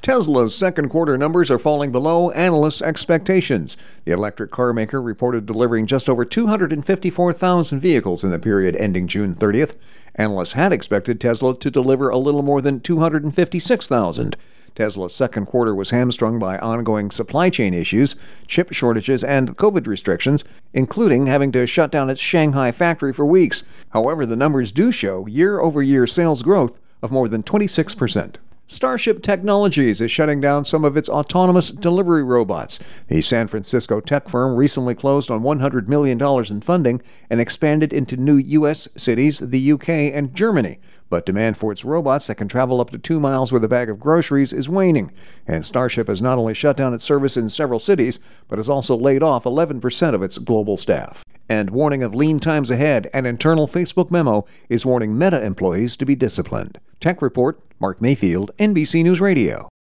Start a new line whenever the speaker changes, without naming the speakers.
Tesla's second quarter numbers are falling below analysts' expectations. The electric car maker reported delivering just over 254,000 vehicles in the period ending June 30th. Analysts had expected Tesla to deliver a little more than 256,000. Tesla's second quarter was hamstrung by ongoing supply chain issues, chip shortages, and COVID restrictions, including having to shut down its Shanghai factory for weeks. However, the numbers do show year-over-year sales growth of more than 26%. Starship Technologies is shutting down some of its autonomous delivery robots. The San Francisco tech firm recently closed on $100 million in funding and expanded into new U.S. cities, the UK, and Germany. But demand for its robots that can travel up to 2 miles with a bag of groceries is waning. And Starship has not only shut down its service in several cities, but has also laid off 11% of its global staff. And warning of lean times ahead, an internal Facebook memo is warning Meta employees to be disciplined. Tech Report, Mark Mayfield, NBC News Radio.